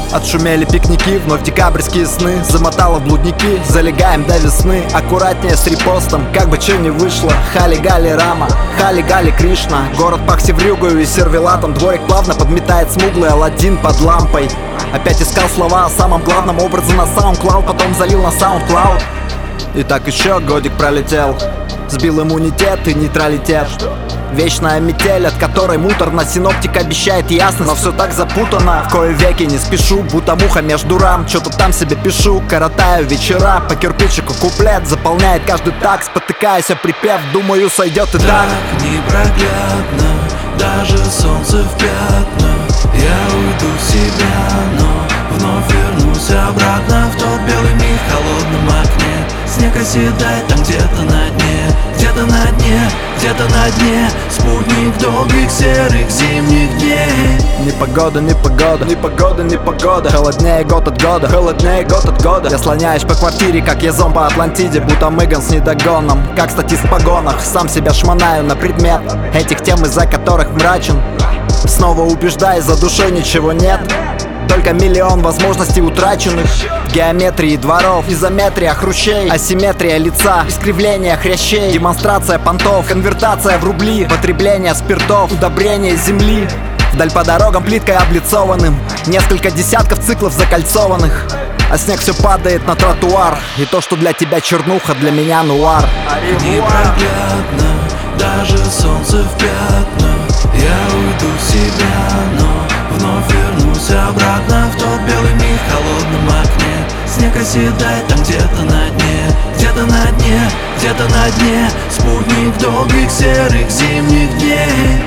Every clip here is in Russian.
Отшумели пикники, вновь декабрьские сны. Замотало в блудники, залегаем до весны. Аккуратнее с репостом, как бы че не вышло. Хали-гали Рама, хали-гали Кришна. Город пах севрюгою и сервелатом. Дворик плавно подметает смуглый Аладдин под лампой. Опять искал слова о самом главном, образы на SoundCloud, потом залил на SoundCloud. И так еще годик пролетел, сбил иммунитет и нейтралитет. Вечная метель, от которой муторно. Синоптик обещает ясность, но все так запутано. В кое веки не спешу, будто муха между рам. Что-то там себе пишу, коротаю вечера. По кирпичику куплет заполняет каждый так. Спотыкаясь о припев, думаю, сойдет и так. Так непроглядно, даже солнце в пятна. Я уйду в себя, но вновь вернусь обратно в тот белый миг в холодном окне. Снег оседает там где-то на дне, где-то на дне, где-то на дне. Спутник долгих серых зимних дней. Непогода, непогода, непогода, непогода. Холоднее год от года, холоднее год от года. Я слоняюсь по квартире, как я зомб по Атлантиде. Будто Мэган с недогоном, как статист в погонах. Сам себя шмонаю на предмет этих тем, из-за которых мрачен. Снова убеждаясь, за душой ничего нет. Только миллион возможностей утраченных. Геометрии дворов, изометрия хрущей, асимметрия лица, искривление хрящей, демонстрация понтов, конвертация в рубли, потребление спиртов, удобрение земли. Вдаль по дорогам плиткой облицованным, несколько десятков циклов закольцованных. А снег все падает на тротуар, и то, что для тебя чернуха, для меня нуар. Непроглядно, даже солнце в пятна. Я уйду в себя, но вновь вернусь обратно в тот белый миг в холодном окне. Снег оседает там где-то на дне, где-то на дне, где-то на дне. Спутник долгих серых зимних дней.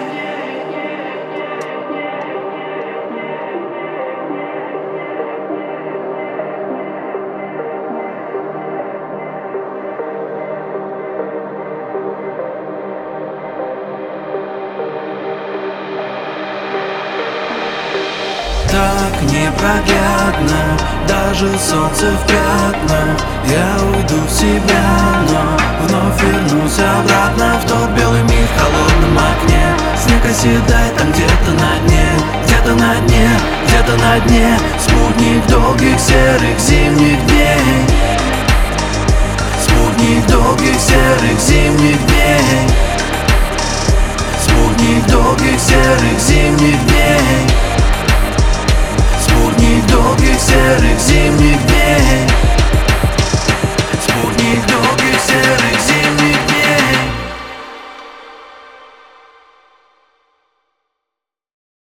Так непроглядно, даже солнце в пятна. Я уйду в себя, но вновь вернусь обратно в тот белый миг в холодном окне. Снег оседает там где-то на дне, где-то на дне, где-то на дне. Спутник долгих серых зимних дней. Спутник долгих серых зимних дней. Спутник долгих серых зимних дней. Спутник долгих серых зимних